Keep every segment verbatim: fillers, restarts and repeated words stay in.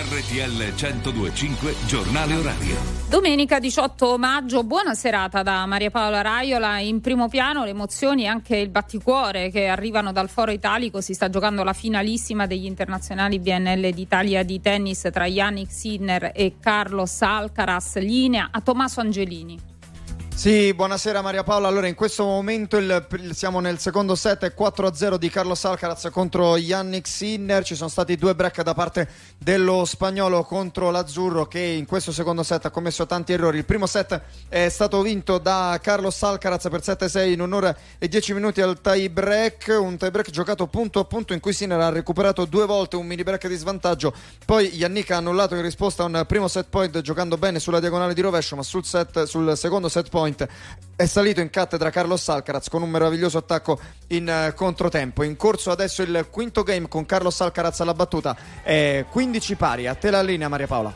R T L centodue e cinque Giornale Orario. Domenica diciotto maggio, buona serata da Maria Paola Raiola. In primo piano le emozioni e anche il batticuore che arrivano dal Foro Italico. Si sta giocando la finalissima degli internazionali B N L d'Italia di tennis tra Jannik Sinner e Carlos Alcaraz. Linea a Tommaso Angelini. Sì, buonasera Maria Paola. Allora, in questo momento il, siamo nel secondo set, quattro a zero di Carlos Alcaraz contro Jannik Sinner. Ci sono stati due break da parte dello spagnolo contro l'azzurro, che in questo secondo set ha commesso tanti errori. Il primo set è stato vinto da Carlos Alcaraz per sette a sei in un'ora e dieci minuti al tie break, un tie break giocato punto a punto in cui Sinner ha recuperato due volte un mini break di svantaggio. Poi Jannik ha annullato in risposta a un primo set point giocando bene sulla diagonale di rovescio, ma sul, set, sul secondo set point è salito in cattedra Carlos Alcaraz con un meraviglioso attacco in uh, controtempo. In corso adesso il quinto game con Carlos Alcaraz alla battuta, è quindici pari. A te la linea, Maria Paola.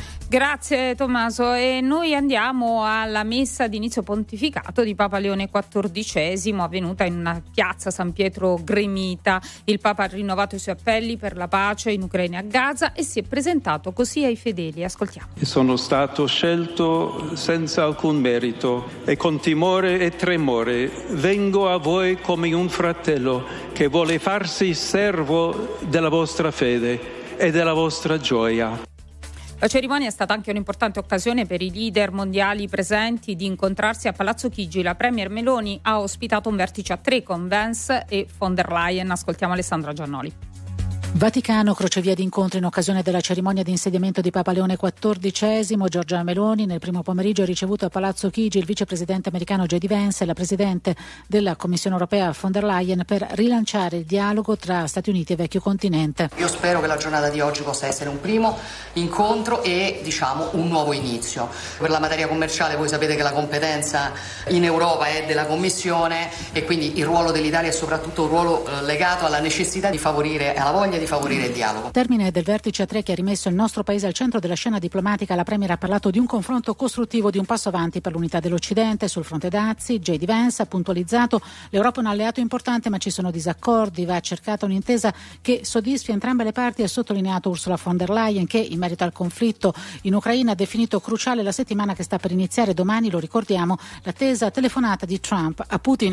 Grazie Tommaso, e noi andiamo alla messa d'inizio pontificato di Papa Leone quattordicesimo, avvenuta in una piazza San Pietro gremita. Il Papa ha rinnovato i suoi appelli per la pace in Ucraina e a Gaza e si è presentato così ai fedeli. Ascoltiamo. Sono stato scelto senza alcun merito e con timore e tremore vengo a voi come un fratello che vuole farsi servo della vostra fede e della vostra gioia. La cerimonia è stata anche un'importante occasione per i leader mondiali presenti di incontrarsi a Palazzo Chigi. La Premier Meloni ha ospitato un vertice a tre con Vance e von der Leyen. Ascoltiamo Alessandra Giannoli. Vaticano, crocevia di incontri in occasione della cerimonia di insediamento di Papa Leone quattordicesimo. Giorgia Meloni nel primo pomeriggio ha ricevuto a Palazzo Chigi il vicepresidente americano J D Vance e la presidente della Commissione europea von der Leyen per rilanciare il dialogo tra Stati Uniti e vecchio continente. Io spero che la giornata di oggi possa essere un primo incontro e diciamo un nuovo inizio. Per la materia commerciale voi sapete che la competenza in Europa è della Commissione e quindi il ruolo dell'Italia è soprattutto un ruolo eh, legato alla necessità di favorire, alla voglia di favorire il dialogo. Termine del vertice a tre che ha rimesso il nostro paese al centro della scena diplomatica. La Premier ha parlato di un confronto costruttivo, di un passo avanti per l'unità dell'Occidente. Sul fronte dazi, J D Vance ha puntualizzato: l'Europa è un alleato importante ma ci sono disaccordi, va cercata un'intesa che soddisfi entrambe le parti. Ha sottolineato Ursula von der Leyen che in merito al conflitto in Ucraina ha definito cruciale la settimana che sta per iniziare domani, lo ricordiamo, l'attesa telefonata di Trump a Putin.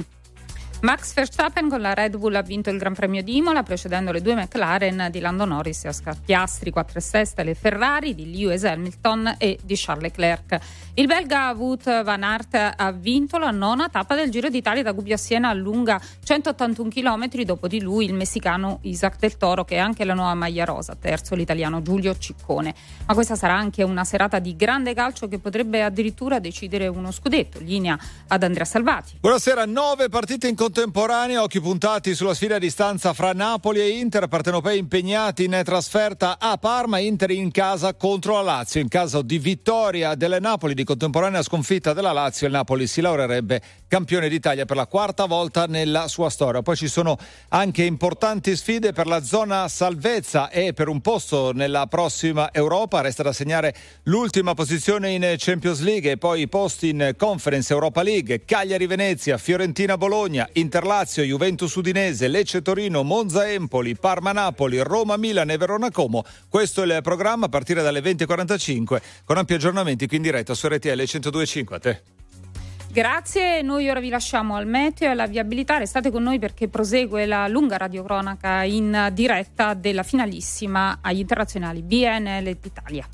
Max Verstappen con la Red Bull ha vinto il Gran Premio di Imola, precedendo le due McLaren di Lando Norris e Oscar Piastri, quattro e sesta le Ferrari di Lewis Hamilton e di Charles Leclerc. Il belga Wout van Aert ha vinto la nona tappa del Giro d'Italia da Gubbio a Siena, lunga centottantuno chilometri. Dopo di lui il messicano Isaac Del Toro, che è anche la nuova maglia rosa, terzo l'italiano Giulio Ciccone. Ma questa sarà anche una serata di grande calcio che potrebbe addirittura decidere uno scudetto. Linea ad Andrea Salvati. Buonasera, nove partite in contemporanea, occhi puntati sulla sfida a distanza fra Napoli e Inter. Partenopei impegnati in trasferta a Parma, Inter in casa contro la Lazio. In caso di vittoria del Napoli, di contemporanea sconfitta della Lazio, il Napoli si laureerebbe campione d'Italia per la quarta volta nella sua storia. Poi ci sono anche importanti sfide per la zona salvezza e per un posto nella prossima Europa. Resta da segnare l'ultima posizione in Champions League e poi i posti in Conference Europa League: Cagliari-Venezia, Fiorentina-Bologna, Inter-Lazio, Juventus-Udinese, Lecce-Torino, Monza-Empoli, Parma-Napoli, Roma-Milan e Verona-Como. Questo è il programma a partire dalle venti e quarantacinque, con ampi aggiornamenti qui in diretta su R T L centodue e cinque. A te. Grazie, noi ora vi lasciamo al meteo e alla viabilità. Restate con noi perché prosegue la lunga radiocronaca in diretta della finalissima agli internazionali B N L d'Italia.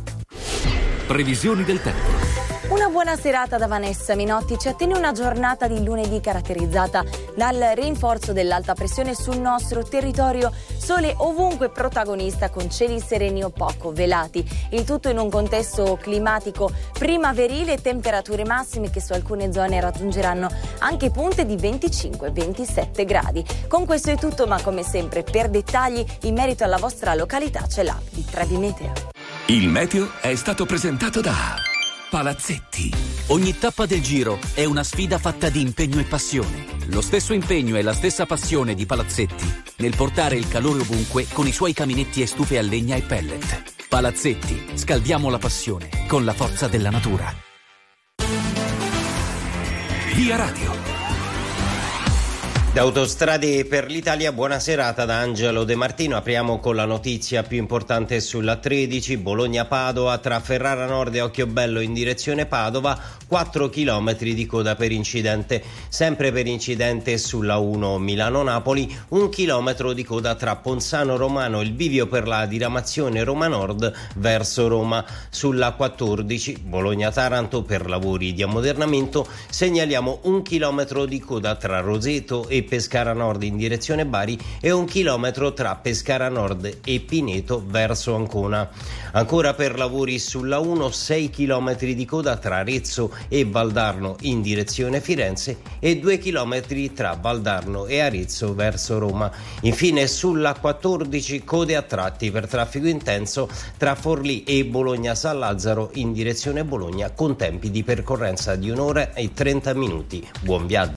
Previsioni del tempo. Una buona serata da Vanessa Minotti. Ci attende una giornata di lunedì caratterizzata dal rinforzo dell'alta pressione sul nostro territorio. Sole ovunque protagonista con cieli sereni o poco velati. Il tutto in un contesto climatico primaverile e temperature massime che su alcune zone raggiungeranno anche punte di venticinque ventisette gradi. Con questo è tutto, ma come sempre per dettagli in merito alla vostra località c'è l'app di Trebi Meteo. Il meteo è stato presentato da Palazzetti. Ogni tappa del Giro è una sfida fatta di impegno e passione. Lo stesso impegno e la stessa passione di Palazzetti nel portare il calore ovunque con i suoi caminetti e stufe a legna e pellet. Palazzetti, scaldiamo la passione con la forza della natura. Via Radio. Da Autostrade per l'Italia, buona serata da Angelo De Martino. Apriamo con la notizia più importante sulla tredici, Bologna-Padova, tra Ferrara Nord e Occhiobello in direzione Padova, quattro chilometri di coda per incidente. Sempre per incidente sulla uno Milano-Napoli, un chilometro di coda tra Ponzano Romano e il bivio per la diramazione Roma Nord verso Roma. Sulla quattordici, Bologna-Taranto, per lavori di ammodernamento, segnaliamo un chilometro di coda tra Roseto e Pescara Nord in direzione Bari e un chilometro tra Pescara Nord e Pineto verso Ancona. Ancora per lavori sulla uno, sei chilometri di coda tra Arezzo e Valdarno in direzione Firenze e due chilometri tra Valdarno e Arezzo verso Roma. Infine sulla quattordici, code a tratti per traffico intenso tra Forlì e Bologna San Lazzaro in direzione Bologna con tempi di percorrenza di un'ora e trenta minuti. Buon viaggio.